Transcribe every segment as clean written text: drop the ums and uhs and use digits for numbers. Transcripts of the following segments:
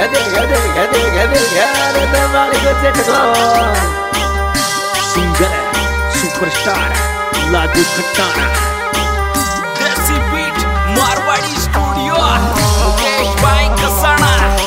Singer superstar लादू खट्टाना देसी beat Marwari studio Mukesh भाई कसाना।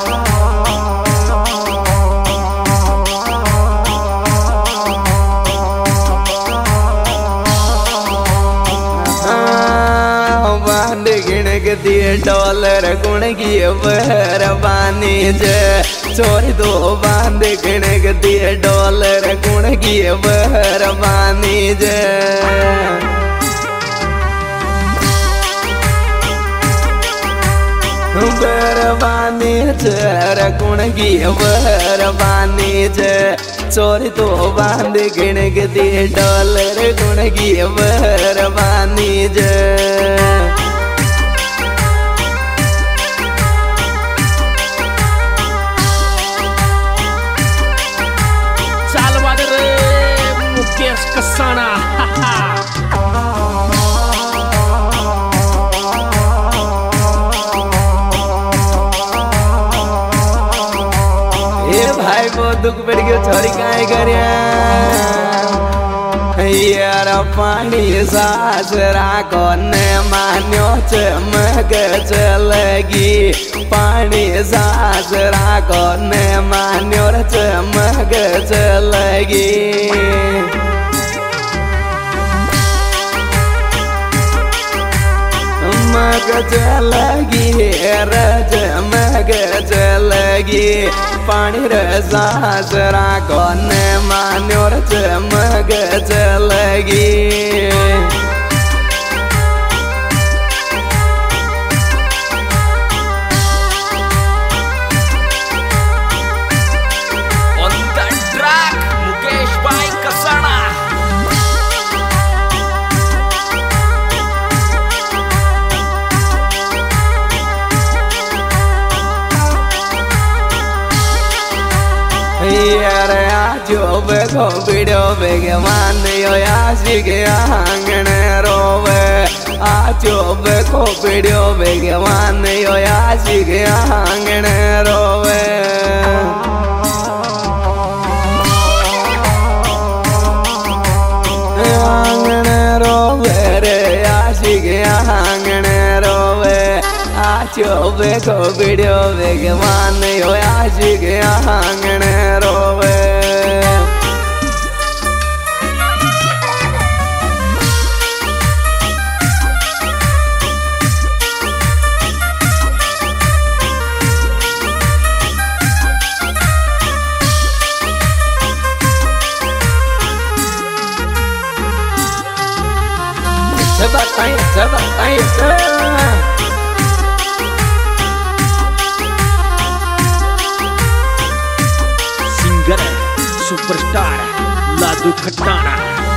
दिए डॉलर गुण की बहरबानी जे छोरी दो बांध गिणक दिए डॉलर गुण की बहरबानी जे बहरबानी जर गुण की बहरबानी जे छोरी दो बांध गिणक दिए डॉलर गुण की बहरबानी जे मुकेश कसाना। ये भाई बहुत दुख पड़ गया छोरी काहे करे यार पानी सासरा को ने मान्यो चमक चलगी पानी सासरा को ने मान्यो चमक चलगी मग चलगी रज मग चलगी पानी सासरा को ने मान्यो चमक चलगी On the track मुकेश भाई कसाना। यार आजो बेगो वीडियो बेगवान यो आशिक आंगन रोवे आजो बेगो वीडियो बेगवान यो आशिक आंगन रोवे आंगन रोवे रे आशिक आंगन रोवे आजो बेगो वीडियो बेगवान यो आशिक आंगन रोवे सिंगर सुपरस्टार लादू खट्टाना।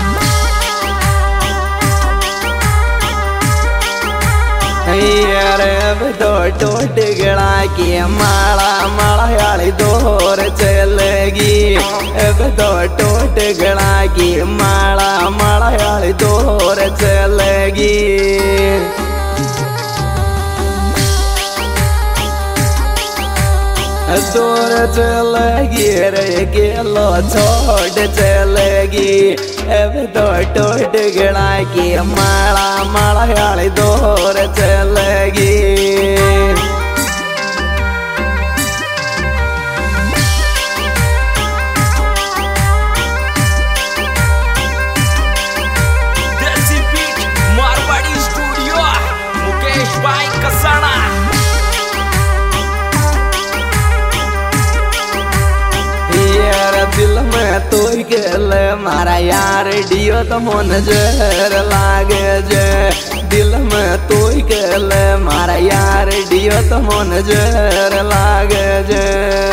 यार अब तो टोट गड़ा की माला माला दोर चलेगी अब तो टोट गड़ा की माला माला दोर चलेगी दूर चलेगी रे गेलो छोड़ चलेगी अब तो टोट गड़ा की माला माला दूर चलेगी देसी बीट मारवाड़ी स्टूडियो मुकेश भाई कसाना। दिल में तो गल मारा यार डियो तो मन जहर लागे जे दिल में तो गल मारा यार डियो तो मन जहर लागे जे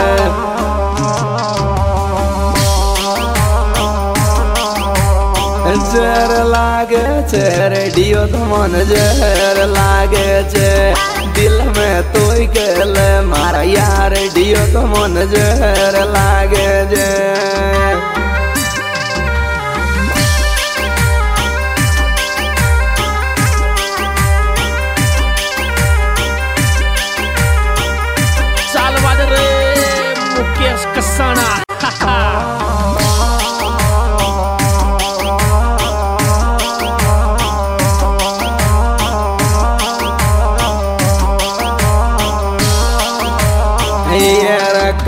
जहर लागे छे रेडियो तो मन जहर लागे छे दिल में तो गल मारा यार डियो तो मन जहर लागे जे साल बाद रे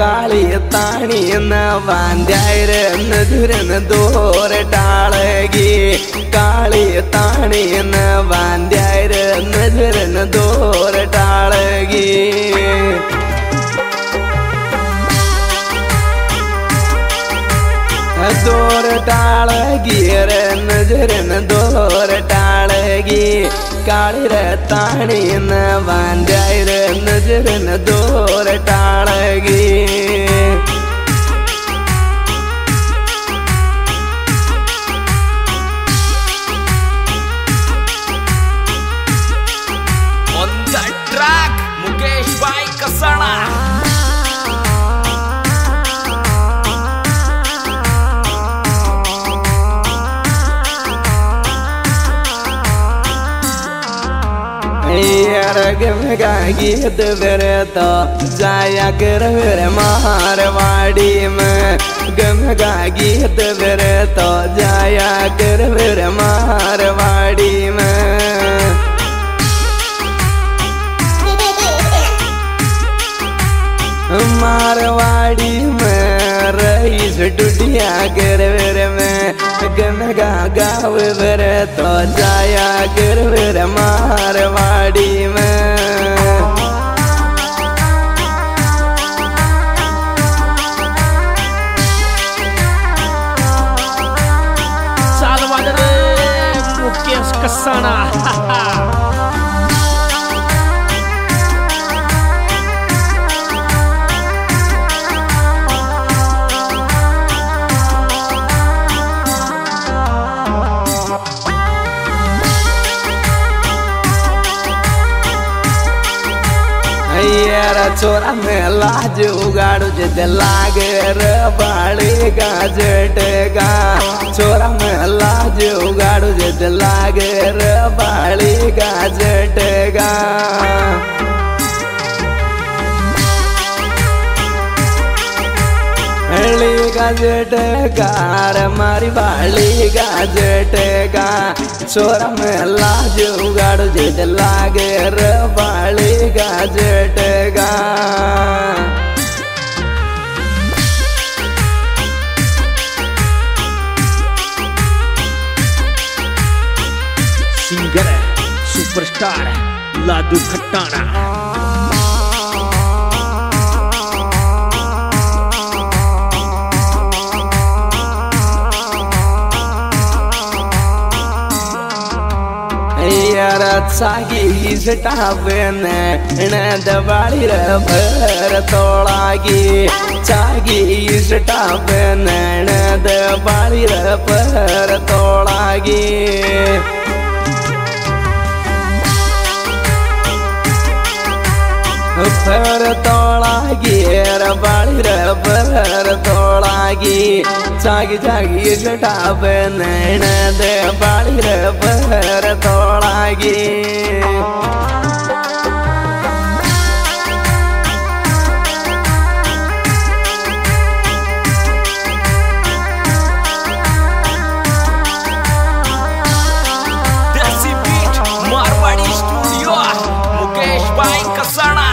काली ताणी न बांध्याय रे नजरन दोर टाळगी काली ताणी न बांध्याय रे नजरन दोर टाळगी दोर टाळगी रे नजरन दोर टाळगी काळी रे ताणी न बांध्याय रे नजरन दोर टाळगी On the track, Mukesh Bhai Kasana. गमगा गीत बेरे तो जाया कर मेरे मारवाड़ी में गमगा गीत बेरे तो जाया कर मेरे मारवाड़ी में मारवाड़ी में रईस टुटिया कर मेरे में गमगा गाँव बेरे तो जाया कर मेरे मारवाड़ी में Mukesh Kasana. छोरा में लाज उगाड़ू जे लागे रे बाड़ी का जटेगा छोरा में लाज उगाड़ू जे लागे रे बाड़ी का जटेगा हली का जटेगा रे मारी बाड़ी का जटेगा छोरा में लाज उगाड़ू जे लागे रे बाड़ी का जटेगा सिंगर सुपरस्टार लाडू खट्टाना सागी सटावेने दबाड़ी रे भर तोड़ागी चागी सटावेने दबाड़ी रे भर तोड़ागी भर तोड़ागी रे बाड़ी रे भर तोड़ागी चागी चागी सटावेने दबाड़ी रे भर तोड़ागी Desi Beat Marwadi Studio Mukesh Bhai Kasana.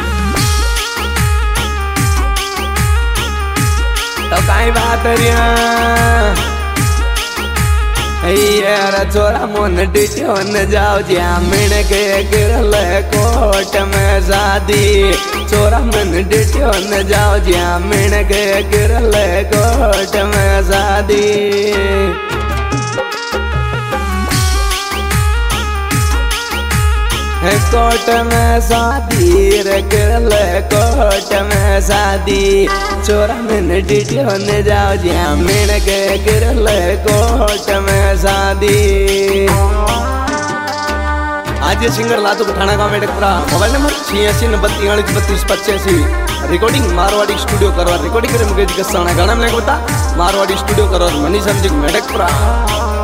तो काई बात रिया यार छोरा मन डिटो न जाओ ज्या मिण के गिरल कोट में शादी छोरा मन डिटो न जाओ ज्या मिण के गिरल कोट में शादी कोट में शादी रे गिरल कोट में शादी छोरा मन डिटो न जाओ ज्या मिण के गिरल कोट में शादी आज ये सिंगर लादू पठाना का Medhakpura mobile number 86 recording Marwari studio करवा रिकॉर्डिंग करे मुकेश कसाना गाना में बता मारवाड़ी स्टूडियो करवा मनीष मेढकपुरा।